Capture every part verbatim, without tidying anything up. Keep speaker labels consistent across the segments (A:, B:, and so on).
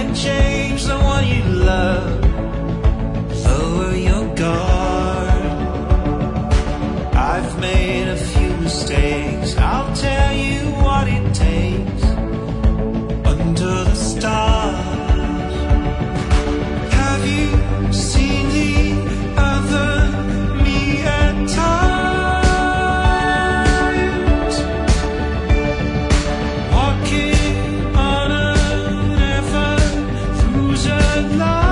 A: can change the one you love. Lower your guard. I've made a few mistakes. I'll tell you what it takes. Under the stars, have you seen the other me at times? Walking on an ever-frozen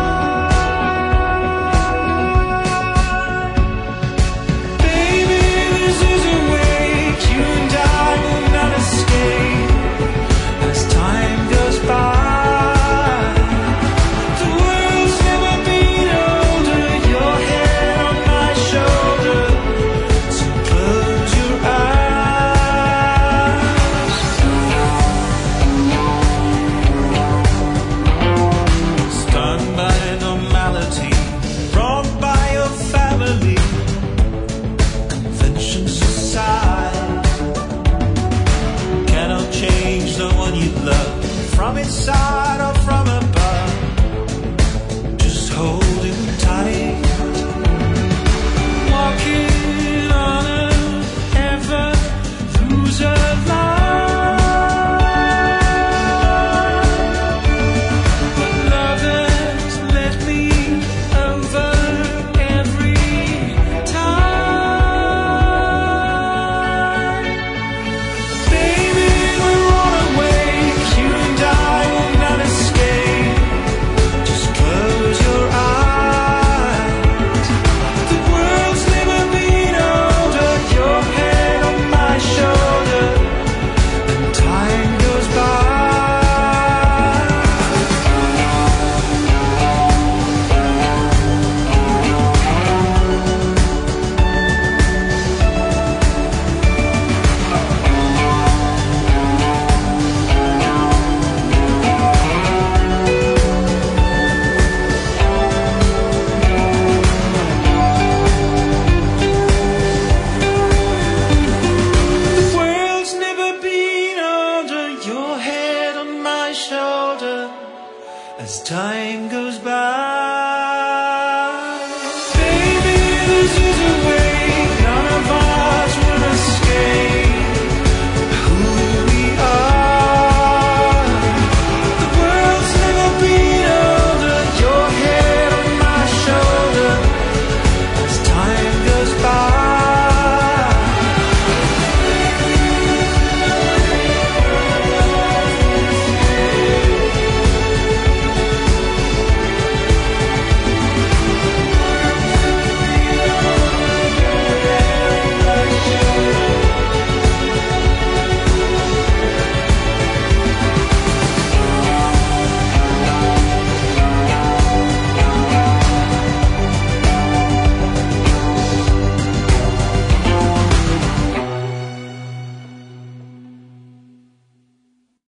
A: line. Baby, this is a wake you and I will not escape as time goes by. The world's never been older. Your head on my shoulder, so close your eyes. Stunned by normality, wronged by your family, conventions aside, cannot change the one you love from inside or from above. Just hold him tight. Walking on an ever-frozen line. But love has let me over every time. Baby, we're on a wake. You and I will not escape. Just close your eyes. The world's never been older. Your head on my shoulder, and time goes by. The world's never been older. Your head on my shoulder as time goes by.